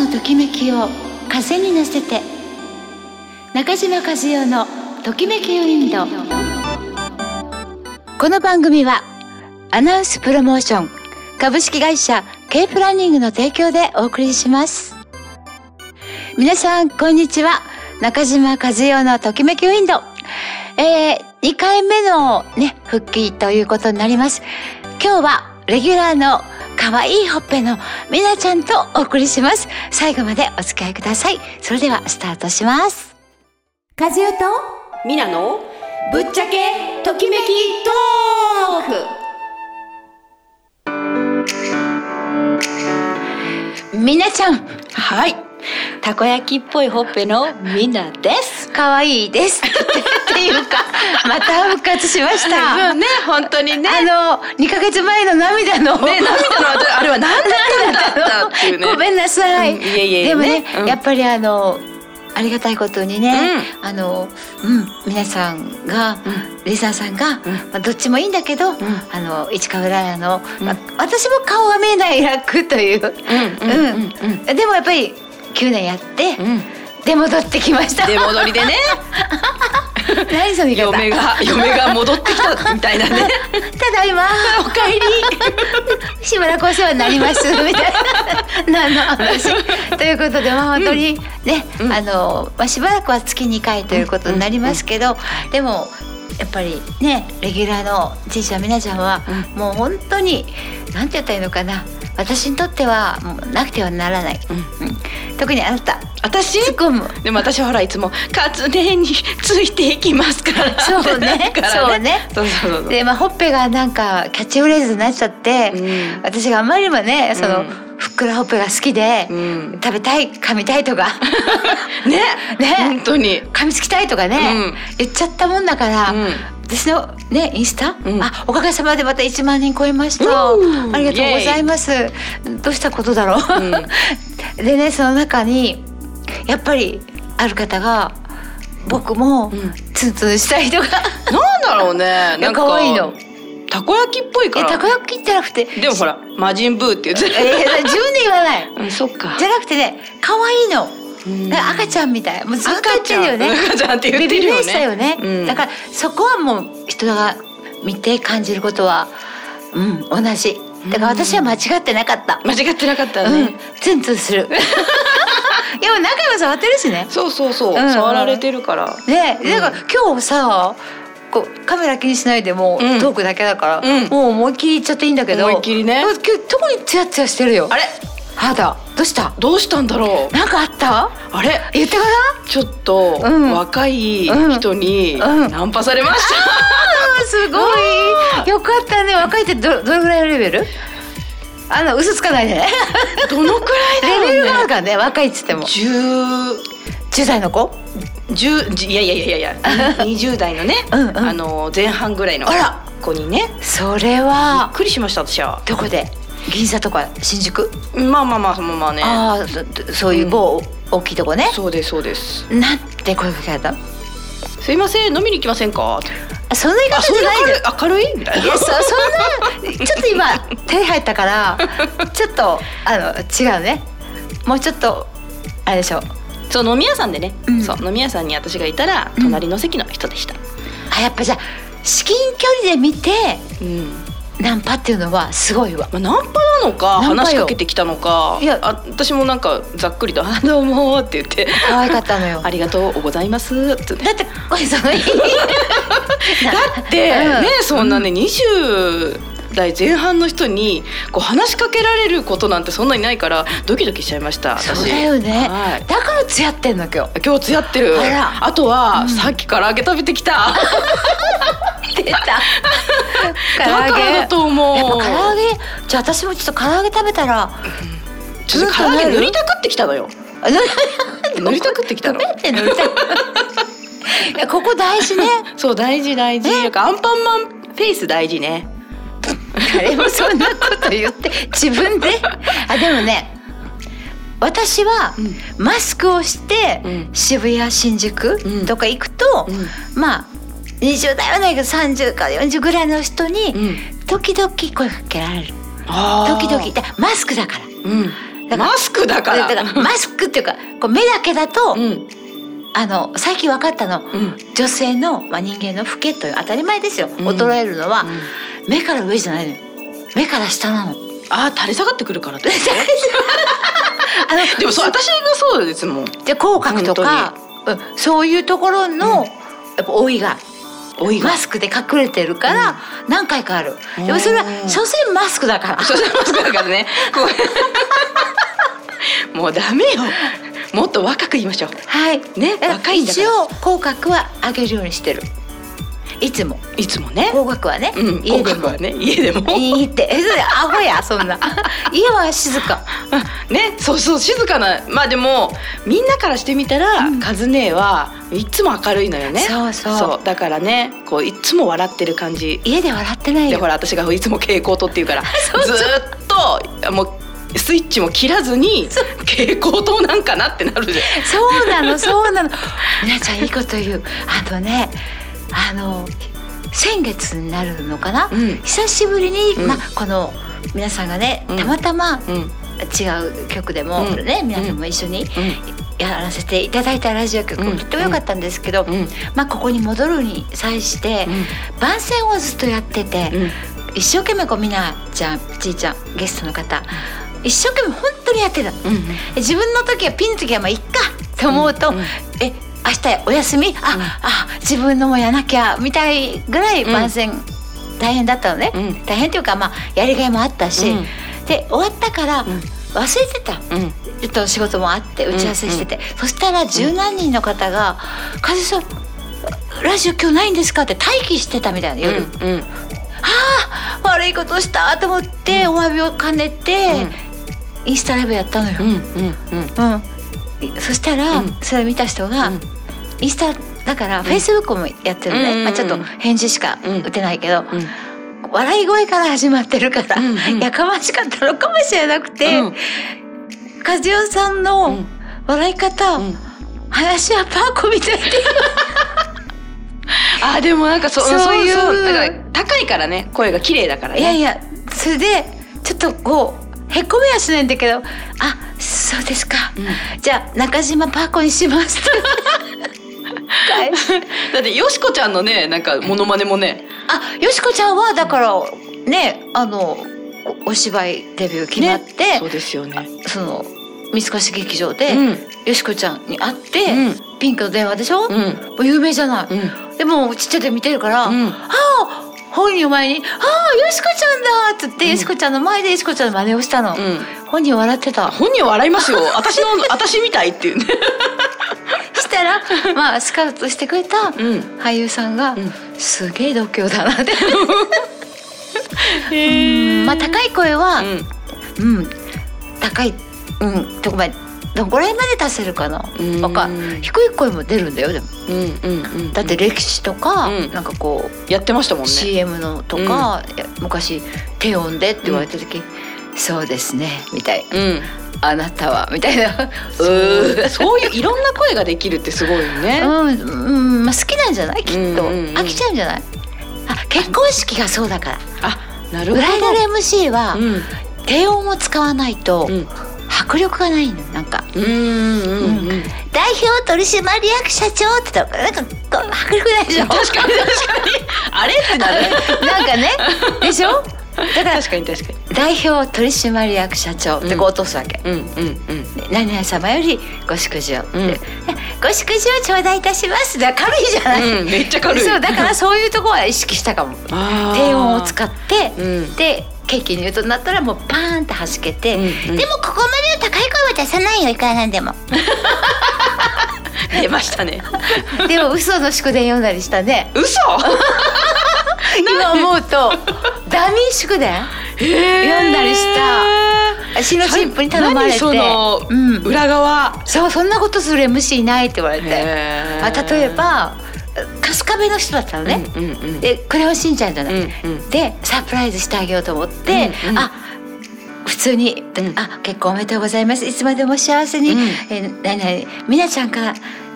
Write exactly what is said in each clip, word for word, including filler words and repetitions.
のときめきを風に乗せて、中島和代のときめきウィンド。この番組はアナウンスプロモーション株式会社 K プランニングの提供でお送りします。皆さんこんにちは。中島和代のときめきウィンド、えー、にかいめのね復帰ということになります。今日はレギュラーの可愛いほっぺのみなちゃんとお送りします。最後までお付き合いください。それではスタートします。和代とみなのぶっちゃけときめきトーク。 みなちゃん、 はい、たこ焼きっぽいほっぺのみなです。 可愛いですっていうかまた復活しましたね、本当にね、 あのにかげつまえの涙の、 ね、涙のあれは何だったんだっていうねごめんなさい、 うん、いえいえでもね、 うん、 やっぱりあのありがたいことにね、 うん、 あの、うん、皆さんが、うん、リサーさんが、うんまあ、どっちもいいんだけど、うん、あの市川浦和の、うんまあ、私も顔は見えない楽という、うんうんうんうん、でもやっぱりきゅうねんやって、うん、で戻ってきました。 で戻りでね何その言い方。 嫁が嫁が戻ってきたみたいなねただいまおかえりしばらくお世話になりますみたいな何の話ということで、まあ本当にね、うん、あの、まあ、しばらくは月にかいということになりますけど、うんうんうん、でもやっぱりねレギュラーのちいちゃんみなちゃんは、うん、もう本当になんて言ったらいいのかな、私にとってはもうなくてはならない、うんうん、特にあなた私突っ込む。 でも私はほらいつもカツネについていきますからそうねそうねそうそうそうで、まあ、ほっぺがなんかキャッチフレーズになっちゃって、うん、私があんまりにもねその、うん、ふっくらほっぺが好きで、うん、食べたい噛みたいとかねね本当に噛みつきたいとかね、うん、言っちゃったもんだから、うん、私のねインスタ、うん、あおかげさまでまたいちまんにん超えました、うん、ありがとうございます。どうしたことだろう、うん、でねその中にやっぱりある方が僕もツンツンしたいとか、 うん、なんだろうねなんか可愛いのたこ焼きっぽいから。 たこ焼きじゃなくてでもほら魔人ブーって言ってるえー、自分で言わない、 うん、そっかじゃなくてね可愛いの、うん、赤ちゃんみたい、もうずっと言ってるよね、 赤ちゃんって言ってるよね、 ベビーフェイスだよね、うん、だからそこはもう人が見て感じることは、うん、同じだから私は間違ってなかった、 間違ってなかったね、うん、 ツンツンするいや何回も触ってるしね。 そうそうそう、うんうん、触られてるからね、うん、だから今日さこうカメラ気にしないでもう、うん、トークだけだから、うん、もう思いっきり言っちゃっていいんだけど、 思いっきりね。 今日特にツヤツヤしてるよ。あれ肌どうした？ どうしたんだろう。 なんかあった？あれ言ってからちょっと、うん、若い人にナンパされました、 うんうん、すごいよかったね。若いってど, どれぐらいのレベル？あの嘘つかないでねどのくらいだろうね。 レベルがあるからね、若いっつってもじゅう代の子じゅういやいやいやいやにじゅう代のねうん、うん、あの前半ぐらいの子にね。 それはびっくりしました私は。 どこで？銀座とか新宿？ まあまあまあまあまあね。 ああそ, そういう某、うん、大きいとこね。 そうですそうです。 なんて声かけられた？ すいません飲みに行きませんか？ そんな言い方じゃないで明るいみたいな。いや そ, そんなちょっと今手入ったからちょっとあの違うね。もうちょっとあれでしょ。 そう飲み屋さんでね、うん、そう飲み屋さんに私がいたら隣の席の人でした、うん、 あやっぱじゃあ至近距離で見て、うん、ナンパっていうのはすごいわ、 まあ、ナンパなのか話しかけてきたのか。いやあ私もなんかざっくりとあどうもって言って可愛かったのよありがとうございますって。 だってこれそのだって、うん、ねそんなね、うん、にじゅう代前半の人にこう話しかけられることなんてそんなにないからドキドキしちゃいました私。 そうだよね、はい、だからツヤってんの今日今日ツヤってる。 あ, あとは、うん、さっき唐揚げ食べてきた出た唐揚げだからだと思う。 やっぱ唐揚げじゃあ私もちょっと唐揚げ食べたら、 うん、ちょっと唐揚げ塗りたくってきたのよ塗りたくってきたの塗りたくいやここ大事ねそう大事大事。なんかアンパンマンフェイス大事ね誰もそんなこと言って自分であでもね私はマスクをして、うん、渋谷新宿とか行くと、うん、まあにじゅう代はないけどさんじゅうからよんじゅうぐらいの人に時々声かけられる、うん、時々マスクだから、うん、だだからマスクだからだからマスクっていうかこう目だけだと、 うん、 あの最近分かったの、 うん、 女性の、まあ、人間の老けという当たり前ですよ、うん、衰えるのは、うん、目から上じゃないのよ、目から下なの。 あー垂れ下がってくるからですねあのでもそう私がそうですもん。 で口角とか、うん、そういうところの、うん、やっぱ老いがマスクで隠れてるから何回かある、うん、でもそれは所詮マスクだから所詮マスクだからねもうダメよ、もっと若く言いましょう。 はいね、若いんだから一応口角は上げるようにしてる、いつもいつもね、 口角はね、うん、家でもね、家でもいいってアホやそんな家は静かね、そうそう静かな。まあでもみんなからしてみたら、うん、カズ姉はいつも明るいのよね。 そうそう、 そうだからね、こういつも笑ってる感じ。 家で笑ってないよ。 でほら私がいつも蛍光灯って言うからそうそうずっともうスイッチも切らずに蛍光灯なんかなってなるじゃん。 そうなのそうなのみなちゃんいいこと言う。あとね、あの先月になるのかな、うん、久しぶりに、うん、ま、この皆さんがね、うん、たまたま、うん、違う曲でも、うん、ね、皆さんも一緒にやらせていただいたラジオ局、うん、とっても良かったんですけど、うん、まあ、ここに戻るに際して、うん、番宣をずっとやってて、うん、一生懸命こうみなちゃんちいちゃんゲストの方、うん、一生懸命本当にやってた、うん、自分の時はピンの時はまあいっかと思うと、うんうん、え明日お休み、あ、うん、あ自分のもやなきゃみたいぐらい番宣大変だったのね、うん、大変というか、まあ、やりがいもあったし、うん、で終わったから忘れてた、うん、ちょっと仕事もあって打ち合わせしてて、うんうん、そしたら十何人の方が「風さんラジオ今日ないんですか?」って待機してたみたいな夜、うんうん、はあ悪いことしたと思ってお詫びを兼ねて、うん、インスタライブやったのよ、うんうんうんうん、そしたら、うん、それ見た人が、うん、インスタだからフェイスブックもやってるのね、うん、まあ、ちょっと返事しか打てないけど、うん、笑い声から始まってるから、うんうん、やかましかったのかもしれなくて、うん、和代さんの笑い方、うん、話はパーコみたいであでもなんか そ, そういうそうだから高いからね、声が綺麗だからね。 いやいや、それでちょっとこうへこみはしないんだけど、あそうですか、うん、じゃあ中島パーコにしますだってよしこちゃんのね、なんかモノマネもね、 あよしこちゃんはだからね、あの お, お芝居デビュー決まって、ね、 そうですよね、 その三越劇場で、うん、よしこちゃんに会って、うん、ピンクの電話でしょ、うん、もう有名じゃない、うん、でもちっちゃいで見てるから、うん、ああ本人を前に「ああよしこちゃんだ」って言って、うん、よしこちゃんの前でよしこちゃんの真似をしたの、うん、本人笑ってた。 本人笑いますよ私の私みたいっていうねしたらまあスカウトしてくれた俳優さんが、うん、すげえ度胸だなってへまあ高い声は、うん、うん、高い、うん、とこまでどこら辺まで出せるかな、わか低い声も出るんだよでも、うんうんうん、だって歴史とか、うん、なんかこうやってましたもんねシーエム のとか、うん、昔低音でって言われた時、うん、そうですねみたいな、うん、あなたはみたいなそうそういういろんな声ができるってすごいよね、 うんうんまあ、好きなんじゃないきっと、うんうんうん、飽きちゃうんじゃない。あ結婚式がそうだから、 あなるほど。 ブライダル エムシー は、うん、低音を使わないと、うん迫力がないのなんか、うんうんうんうん、代表取締役社長って言ったらなんかこう迫力ないでしょ。 確かに確かにあれってなるなんかねでしょ。だから確かに確かに代表取締役社長ってこう落とすわけ、うんうんうんうん、何々様よりご祝辞を、うん、ご祝辞を頂戴いたしますだから軽いじゃない、 うん、めっちゃ軽い。 そうだからそういうところは意識したかも低音を使って、うん、でケーキに言うとなったらもうパーンって弾けて、うんうん、でもここまでの高い声は出さないよいくらなんでも出ましたねでも嘘の祝電読んだりしたね。 嘘今思うとダミー祝電読んだりした新郎新婦に頼まれて、 その裏側、 うん、そうそんなことする エムシー いないって言われて、あ例えば春日部の人だったのね、うんうんうん、でクレヨンしんちゃんじゃない、うんうん、でサプライズしてあげようと思って、うんうん、あ普通に、うん、あ結婚おめでとうございますいつまでも幸せに、うん、えー、何々みなちゃんから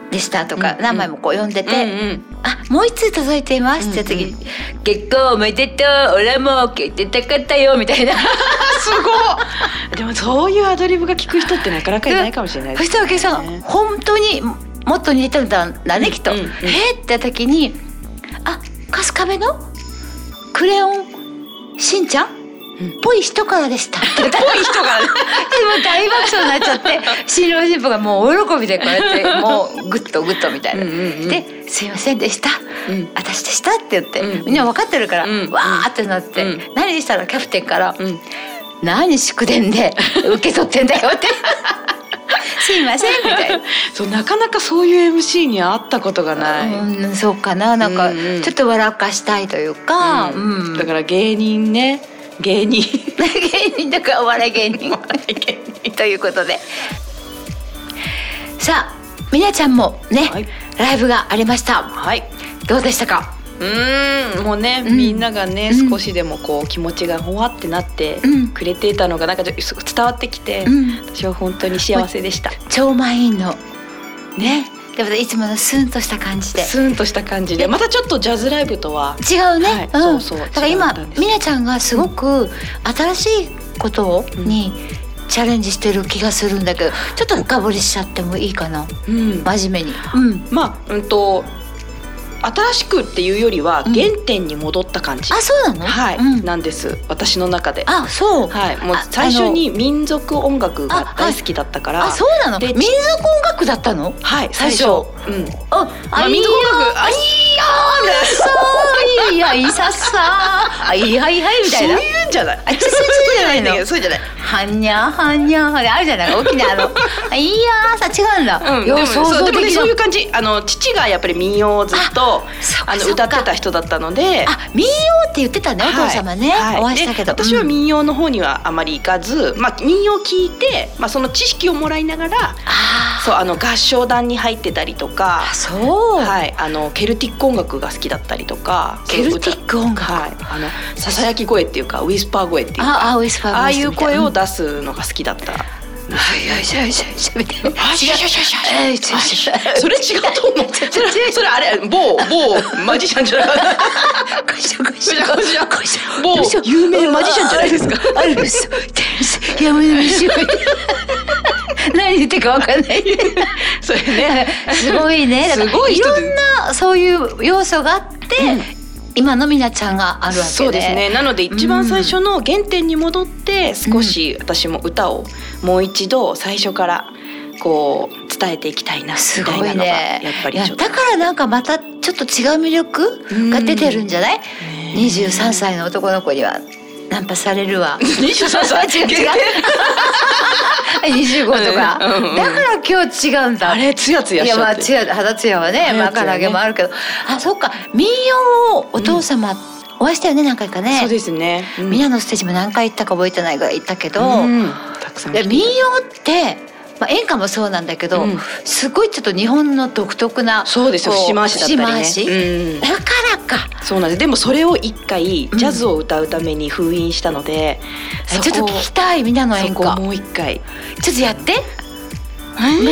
でしたとか、 うん、 何枚もこう読んでて、 うんうん、 あ、もう一通届いていますって時に、うんうん、結構おめでとう、俺も聞いてたかったよみたいなすごい。でもそういうアドリブが聞く人ってなかなかいないかもしれないですね。 そしたらお客さん本当にもっと似てるんだねきっと、うんうんうん、えー、って時に、あ、春日部のクレヨンしんちゃんっぽい人からでした。ぽい人からでも大爆笑になっちゃって新郎新婦がもう大喜びでこうやってもうグッとグッとみたいな、うんうんうん、ですいませんでした、うん、私でしたって言って、うん、みんな分かってるから、うん、わーってなって、うん、何でしたらキャプテンから、うん、何祝電で受け取ってんだよってすいませんみたいなそう、なかなかそういう エムシー に会ったことがない、 うん、そうかな、なんかちょっと笑かしたいというか、 うんうん、だから芸人ね、芸人芸人だからお笑い芸人ということで、さあみなちゃんもね、はい、ライブがありました、はい、どうでしたか？ うーん、もうね、うん、みんながね、少しでもこう気持ちがほわってなってくれていたのがなんか伝わってきて、うん、私は本当に幸せでした。 超満員のね、でもいつものスンとした感じでスンとした感じで、またちょっとジャズライブとは違うね、はい、うん、そうそう、だから今みなちゃんがすごく新しいことにチャレンジしてる気がするんだけど、ちょっと深掘りしちゃってもいいかな、うん、真面目に、 うん、まあ、うんと新しくっていうよりは原点に戻った感じ、 うん、あ、そうなの？ はい、うん、なんです私の中で。 あ、そう、 はい、もう最初に民族音楽が大好きだったから。 あ、そうなの？民族音楽だったの？ はい、最初、うん、 あ、まあ、民族音楽、あ、いいよー、いやいささー、いやいはいみたいな、 そういうんじゃない、 あ、そうじゃないの、 そうじゃない、 はんにゃはんにゃはんあるじゃない、大きなあのいやーさ、違うんだ、 うん、でもそうでもね、そういう感じ。あの父がやっぱり民謡をずっとあの歌ってた人だったので、 あ、民謡って言ってたね、お父様ね、はい、お会いしたけど、 私は民謡の方にはあまり行かず、まあ、民謡を聞いて、まあ、その知識をもらいながら、あ、そう、あの合唱団に入ってたりとか、 あ、そう、 はい、あのケルティック音楽が好きだったりとか、 ケルティック音楽、 はい、あのささやき声っていうかウィスパー声っていうか、 ああ、ウィスパー声、 ああいう声を出すのが好きだった。 はいはいはいはいはいみたいな。 それ違うと思って。それそれあれ某某マジシャンじゃなかった。某有名マジシャンじゃないですか。 あるんですよ。いやもう何言ってるか分かんない。 それね、 すごいね。すごいいろんなそういう要素があって。今のみなちゃんがあるわけで、 そうですね。なので一番最初の原点に戻って少し私も歌をもう一度最初からこう伝えていきたいなみたいなのがやっぱりちょっと、 だからなんかまたちょっと違う魅力が出てるんじゃない？にじゅうさんさいの男の子にはナンパされるわ。 にじゅうさんさい違う違うにじゅうごとか、うんうん、だから今日違うんだ。 あれツヤツヤしちゃって、いや、まあツヤ肌ツヤはね、まあ唐揚げもあるけど、あ、そっか、民謡をお父様、うん、お会いしたよね、何回かね。 そうですね、うん、 みんなのステージも何回行ったか覚えてないぐらい行ったけど、 うん、たくさんで民謡ってまあ、演歌もそうなんだけど、うん、すごいちょっと日本の独特な、 そうですよ、節回しだったりね、 節回し、うん、だからか。 そうなんです。でもそれを一回ジャズを歌うために封印したので、 うん、ちょっと聞きたい、みんなの演歌。 そこもう一回ちょっとやって、えー、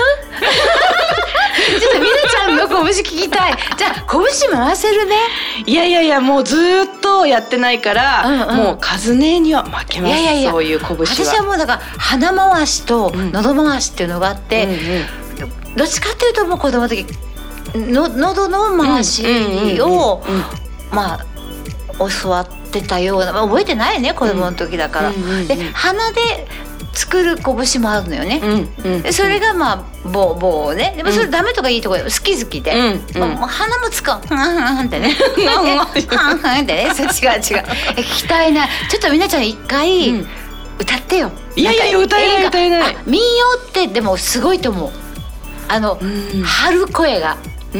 ちょっとみなちゃんの拳聞きたい。じゃあ拳回せるね。 いやいやいや、もうずっとやってないから、うんうん、もうカズネには負けます。いやいやいや、そういう拳は。 私はもうだから鼻回しと喉回しっていうのがあって、うんうんうん、どっちかっていうともう子供の時の喉の回しをまあ教わってたような、まあ、覚えてないね、子供の時だから、うんうんうん、で鼻で作る拳もあるのよね、うんうん、でそれがまあ棒棒をね、でもそれダメとかいいとこ好き好きで、うんうん、もう鼻も使う、はんはんってねはんはんってね、それ違う違う聞きたいな。ちょっとみなちゃん一回歌ってよ、 うん、いやいやいや、歌えない歌えない。 民謡ってでもすごいと思う。あの、うん、張る声が、 うん、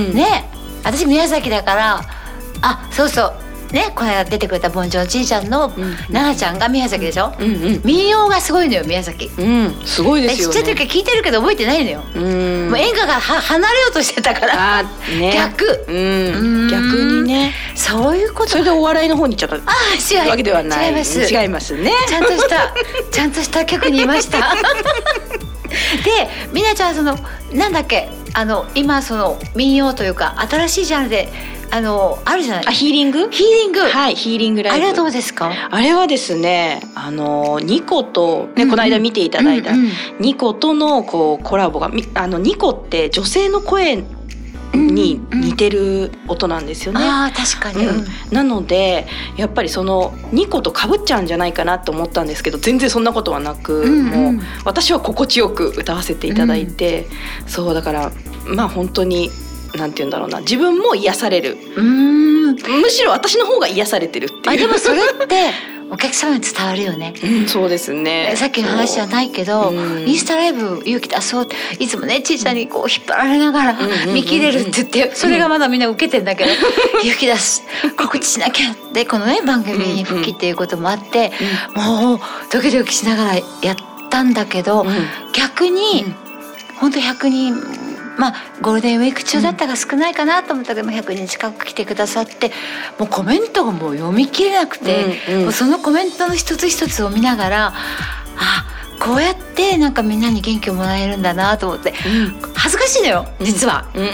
ね、私宮崎だから、あ、そうそうね、この間出てくれたボンジョンちいちゃんの奈々ちゃんが宮崎でしょ、うんうん、民謡がすごいのよ、宮崎、 うん、すごいですよね。 ちっちゃい時から聞いてるけど覚えてないのよ、うん、もう演歌がは離れようとしてたから、ね、逆、 うん、逆にね、 そういうこと。 それでお笑いの方に行っちゃった、 あ、違うわけではない。 違います、 違いますね。 ちゃんとしたちゃんとした曲にいましたで、みなちゃんそのなんだっけ、 あの今その民謡というか新しいジャンルであのあるじゃない。 あ、ヒーリングヒーリングはい、ヒーリングライブ。 あれはどうですか？ あれはですね、あのニコと、ね、うんうん、この間見ていただいた、うんうん、ニコとのこうコラボが、あのニコって女性の声に似てる音なんですよね、 うんうん、あ確かに、うん、 なのでやっぱりそのニコと被っちゃうんじゃないかなと思ったんですけど、全然そんなことはなく、うんうん、もう私は心地よく歌わせていただいて、うん、そうだからまあ本当になんて言うんだろうな、自分も癒される、うーん、むしろ私の方が癒されてるっていう。 あでもそれってお客様に伝わるよね、 うん、そうですね。 さっきの話じゃないけど、インスタライブ勇気出そういつもねちいちゃんにこう引っ張られながら見切れるって言って、それがまだみんな受けてんだけど、勇気出す告知しなきゃでこのね番組に復帰っていうこともあって、もうドキドキしながらやったんだけど、逆に本当ひゃくにん、まあゴールデンウィーク中だったが少ないかなと思ったけど、ひゃくにん近く来てくださって、もうコメントがもう読み切れなくて、うんうん、もうそのコメントの一つ一つを見ながら、あこうやってなんかみんなに元気をもらえるんだなと思って、うん、恥ずかしいのよ実は、うんうん、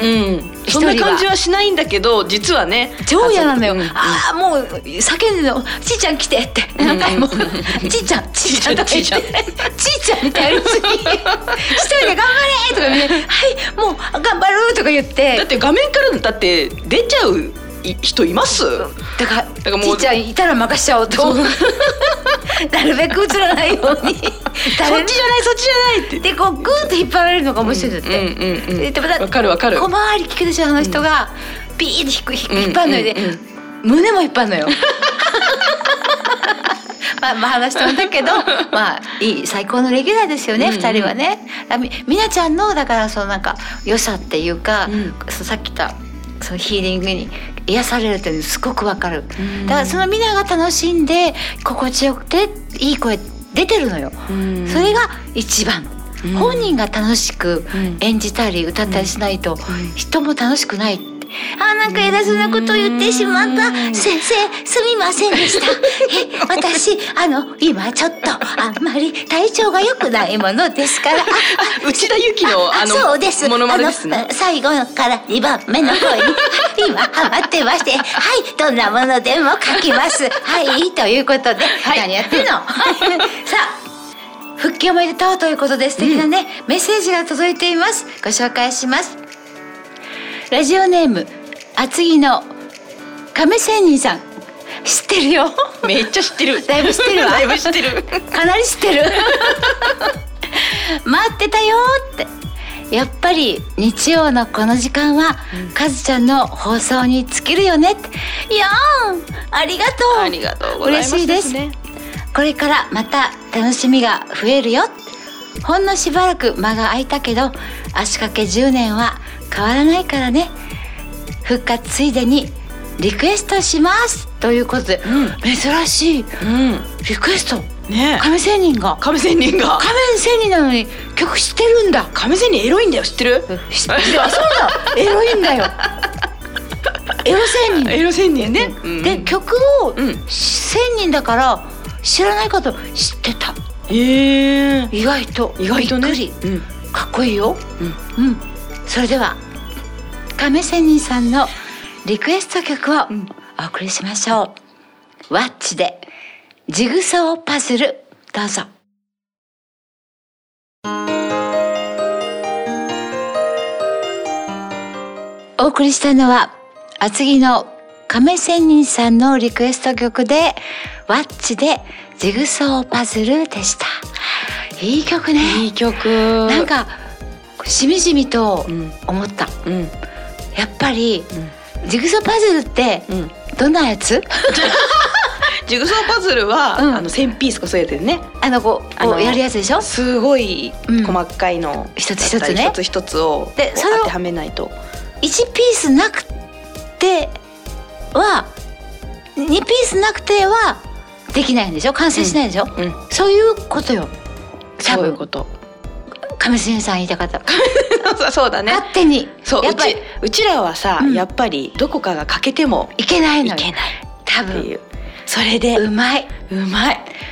そんな感じはしないんだけど実はね超嫌なのよ、うんうん、ああもう叫んでるのちいちゃん来てって何回も、うんうん、ちいちゃんちいちゃんとか言ってちいちゃんみたいな一人で頑張れとか言ってはいもう頑張るとか言って、 だって画面からだって出ちゃう人います？ だから、だからもうちいちゃんいたら任しちゃおうとなるべく映らないようにそっちじゃないそっちじゃないってでこうグーッと引っ張られるのが面白いんだって、うんうんうんうん、でまた分かる分かる小回り聞くでしょあの人が、うん、ピーッて引っ張るので、うんうんうん、胸も引っ張るのよまあ、まあ話したんだけどまあいい最高のレギュラーですよね、うんうん、ふたりはね。み, みなちゃんのだからそのなんか良さっていうか、うん、そさっき言ったそのヒーリングに癒されるっていうのすごくわかる。だからそのみんなが楽しんで心地よくていい声出てるのよ。それが一番。本人が楽しく演じたり歌ったりしないと人も楽しくない。あ、なんか偉そうなことを言ってしまった。先生すみませんでした。え私あの今ちょっとあんまり体調が良くないものですから内田有紀のあのそうですモノマネですね。 最後からにばんめの声に今ハマってまして、はいどんなものでも書きますはいということで、はい、何やってんのさあ復帰おめでとうということで素敵なね、うん、メッセージが届いています。ご紹介します。ラジオネーム厚木の亀仙人さん、知ってるよめっちゃ知ってるだいぶ知ってるわだいぶ知ってるかなり知ってる待ってたよってやっぱり日曜のこの時間は、うん、かずちゃんの放送に尽きるよねって。いやーありがとうありがとうございます、ね、 嬉しいです。これからまた楽しみが増えるよ。ほんのしばらく間が空いたけど足掛けじゅうねんは変わらないからね。復活ついでにリクエストしますということで、うん、珍しい、うん、リクエストね。亀仙人が亀仙人が亀仙人なのに曲知ってるんだ。 亀仙人エロいんだよ知ってる？ 知ってるあそうだエロいんだよエロ仙人エロ仙人ね、 うん、で曲を、うん、仙人だから知らない方知ってた。 へー意外と意外とね、 うん、かっこいいよ、うんうん、それでは亀仙人さんのリクエスト曲をお送りしましょう。ワッチでジグソーパズルどうぞ。お送りしたのは厚木の亀仙人さんのリクエスト曲でワッチでジグソーパズルでした。いい曲ね。 いい曲。 なんかしみじみと思った、うんうん、やっぱり、うん、ジグソーパズルってどんなやつ、うん、 ジグソーパズルは、うん、あのせんピースかそうやってね、 あのこう、こうやるやつでしょ。すごい細かいの、うん、 一つ一つね一つ一つをでそれを当てはめないといちピースなくてはにピースなくてはできないんでしょ。完成しないでしょ、うんうん、そういうことよ。 そういうこと亀仙人さん言いたかったそうだね。 勝手にそうやっぱり う, ちうちらはさ、うん、やっぱりどこかが欠けてもいけないのよ。 いけない多分っていう。それでうまい。 うまい。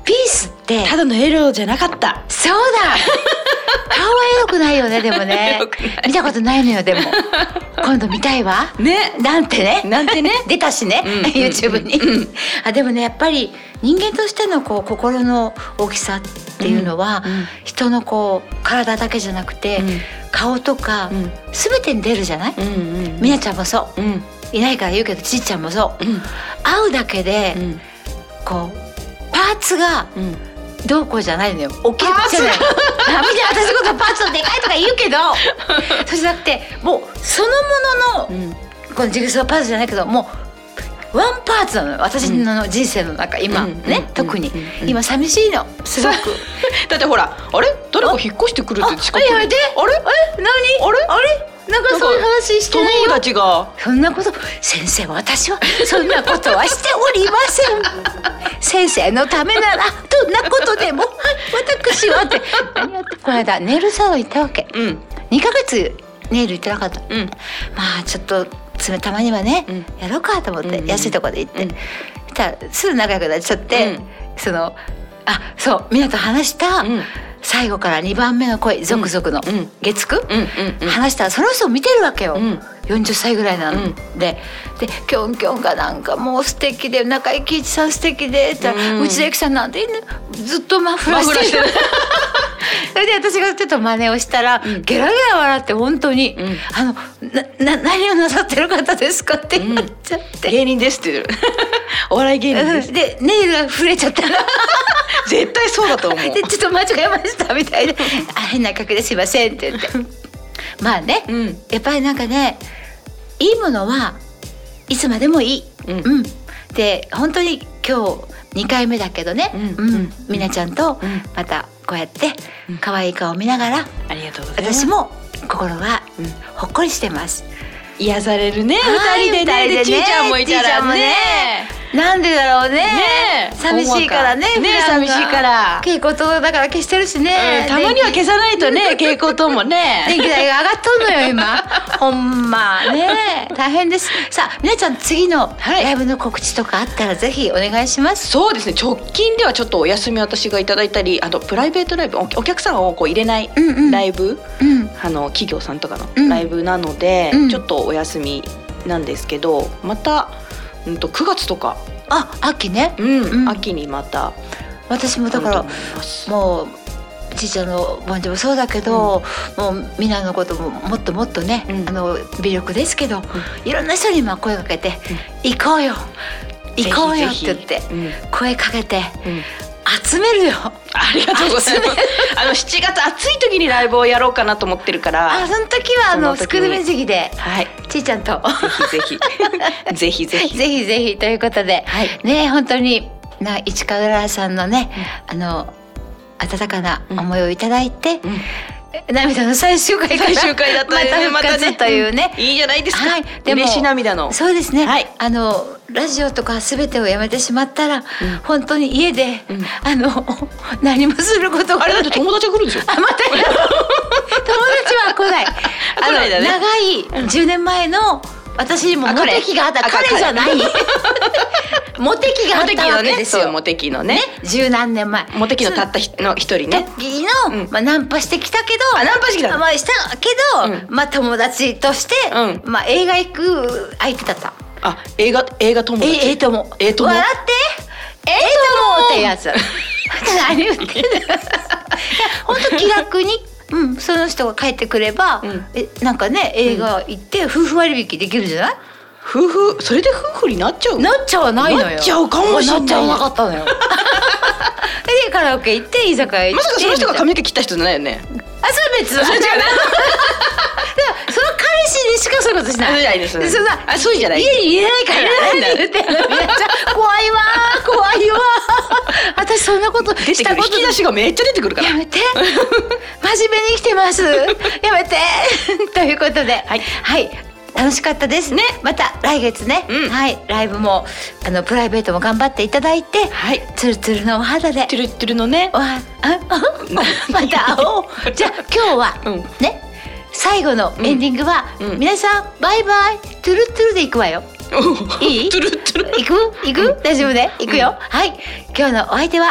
ピースってただのエロじゃなかった。 そうだ顔はエロくないよね。でもね見たことないのよ。でも今度見たいわね。 なんてねなんてね出たしね、うん、YouTube に、うん、あでもねやっぱり人間としてのこう心の大きさっていうのは、うん、人のこう体だけじゃなくて、うん、顔とか、うん、全てに出るじゃない、うんうん、みなちゃんもそう、うん、いないから言うけどちっちゃんもそう、うん、会うだけで、うん、こうパーツが、うんどうこうじゃないのよ。大きいじゃない。ダメじゃん私のことパーツのでかいとか言うけどそうじゃなくてもうそのものの、うん、このジグソーパーツじゃないけどもうワンパーツなのよ私の人生の中今、うん、ね、うん、特に、うん、今寂しいのすごくだってほらあれ誰か引っ越してくるって近くにあれあれあれ何あれあれなんかそういう話してないよ。 友達がそんなこと先生私はそんなことはしておりません先生のためならどんなことでも私はって何やってこの間ネイルサロン行ったわけ、うん、にかげつネイル行ってなかった、うん、まあちょっとたまにはね、うん、やろうかと思って、うん、安いとこで行って、うん、したらすぐ仲良くなっちゃって、うん、そのあそうみんなと話した、うん最後からにばんめの恋ゾクゾクの月9、うんうんうん、話したらその人を見てるわけよ、うん、よんじゅっさいぐらいなんで、うん、でキョンキョンがなんかもう素敵で中井貴一さん素敵で、うん、内田有紀さんなんてずっとマフラーしてるそれで私がちょっと真似をしたら、うん、ゲラゲラ笑って本当に、うん、あのなな何をなさってる方ですかって言っちゃって、 うん、芸人ですって言うお笑い芸人です、 うん、でネイルが触れちゃった絶対そうだと思うでちょっと間違えましたみたいであ変な角ですいませんって言ってまあね、うん、やっぱりなんかねいいものはいつまでもいい、うんうん、で本当に今日にかいめだけどね、うんうん、みなちゃんとまたこうやって可愛い顔を見ながら、 ありがとうございます。 私も心はほっこりしてます。 癒されるね二人でね。でちーちゃんもいたらね。 なんでだろうね。ね寂しいからね。 ね寂しいから。 稽古とだから消してるしね。 うん、たまには消さないとね稽古ともね。 電気代が上がっとんのよ今。ほんまね大変です。さあみなちゃん次のライブの告知とかあったらぜひお願いします。 そうですね直近ではちょっとお休み私がいただいたりあとプライベートライブ お, お客さんをこう入れないライブ、うんうん、あの企業さんとかのライブなので、うん、ちょっとお休みなんですけどまた、うん、とくがつとかあ秋ね、 うんうん、秋にまた私もだからもうちいちゃんのボンジもそうだけど、うん、もうみんなのことももっともっとね、うん、あの微力ですけど、うん、いろんな人に今声かけて、うん、行こうよ行こうよって言って、うん、声かけて、うん集めるよ。 ありがとうございます。あのしちがつ暑い時にライブをやろうかなと思ってるから。 あ、その時はあのスクールミュージックで、 はい、 ちいちゃんとぜひぜひぜひぜひぜひぜひということで、はい、ね本当にな市川うららさんのね、うん、あの温かな思いをいただいて。うんうん涙の最終回から最終回だったねまた復活というね、 いいじゃないですか、はい、でも嬉し涙のそうですね、はい、あのラジオとか全てをやめてしまったら、うん、本当に家で、うん、あの何もすることがない。 あれだって友達が来るんですよ。 あまた友達は来ないあの、ね、長いじゅうねんまえの私にもモテ期があった彼じゃないモテ期があったわけですよ。 モテ期のね十何年前モテ期のたったの一人ね時の、うんまあ、ナンパしてきたけどあナンパしてきた、 まあ、したけど、うんまあ、友達として、うんまあ、映画行く相手だった。 あ映画映画友達ええともえとも笑ってええともってやつ何言ってんの本当気楽にうん、その人が帰ってくれば、うん、えなんかね映画行って夫婦割引できるじゃない、 夫婦それで夫婦になっちゃうなっちゃわないのよ。 なっちゃうかもしれない。 なっちゃわなかったのよでカラオケ行って居酒屋行ってまさかその人が髪の毛切った人じゃないよね。 あそれ別のそれ違うその彼氏にしかそういうことしない。 そうじゃないです。 そんなあそうじゃない。 家に入れないから入れないんだって怖いわ怖いわ私そんなことしたこと引き出しがめっちゃ出てくるからやめて真面目に生きてますやめてということではい、はい楽しかったですね。また来月ね、うん、はいライブもあのプライベートも頑張っていただいて、はい、ツルツルのお肌でツルツルのねああまた会おうじゃあ今日は、うん、ね最後のエンディングは、うんうん、皆さんバイバイトゥルトゥルでいくわよ。いい？ トゥルトゥル行く行く、うん、大丈夫ね行くよ、うん、はい今日のお相手は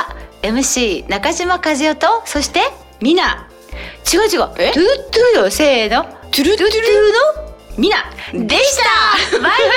エムシー 中島和代と、そしてみな。 違う違う、トゥえトゥよ、せーの、 トゥルトゥルトゥトゥのみなでした。バイバイ。